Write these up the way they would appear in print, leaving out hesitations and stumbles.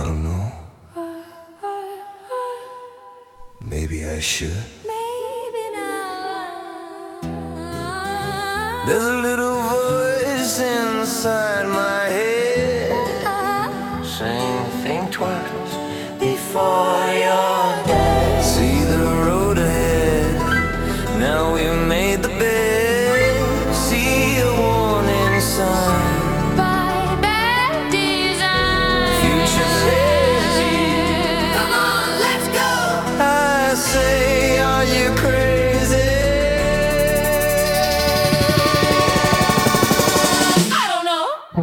don't know. Maybe I should. Maybe not. There's a little voice inside my head saying, think twice before you're dead. See the road ahead, now we've made the bed. See a warning sign. Say, are you crazy? I don't know.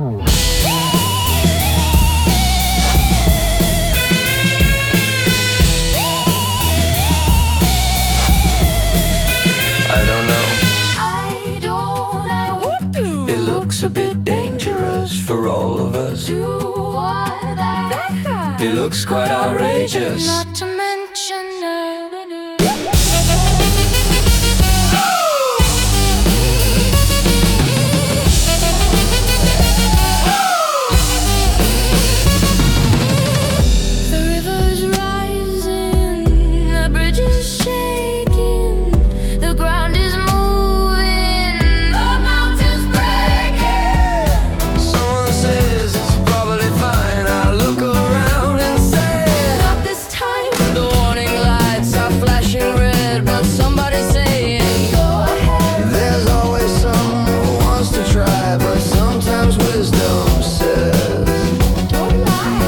I don't know. I don't know. It looks a bit dangerous for all of us. Do what I It looks quite outrageous. not to mention the river's rising, the bridge is shaking, the ground is moving, the mountain's breaking. Someone says it's probably fine. I look around and say, Not this time. The warning lights are flashing red, but somebody's saying, go ahead. there's always someone who wants to try, but sometimes wisdom says, Don't lie.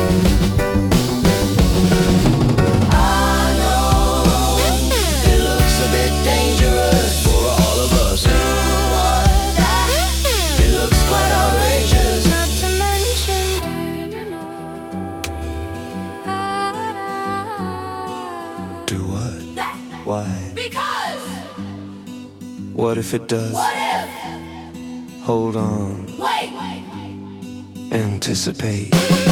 I know it looks a bit dangerous for all of us. It looks quite outrageous. Not to mention Do what? Why? because What if it does? what if? Hold on. Wait. Anticipate.